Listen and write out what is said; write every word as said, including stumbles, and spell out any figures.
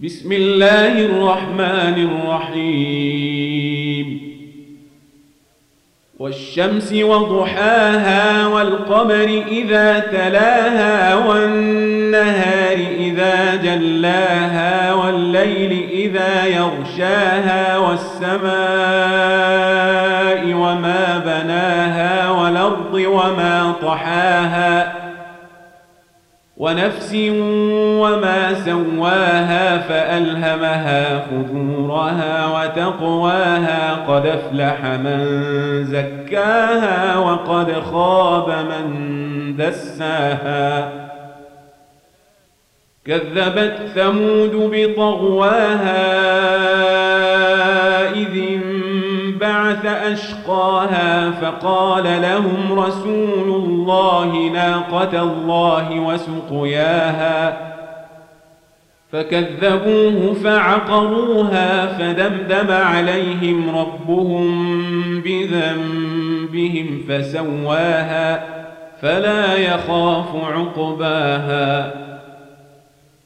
بسم الله الرحمن الرحيم والشمس وضحاها والقمر إذا تلاها والنهار إذا جلاها والليل إذا يغشاها والسماء وما بناها والأرض وما طحاها ونفس وما سواها فألهمها فجورها وتقواها قد أفلح من زكاها وقد خاب من دساها كذبت ثمود بطغواها إذ انبعث أشقاها فقال لهم رسول الله ناقة الله وسقياها فكذبوه فعقروها فدمدم عليهم ربهم بذنبهم فسواها فلا يخاف عقباها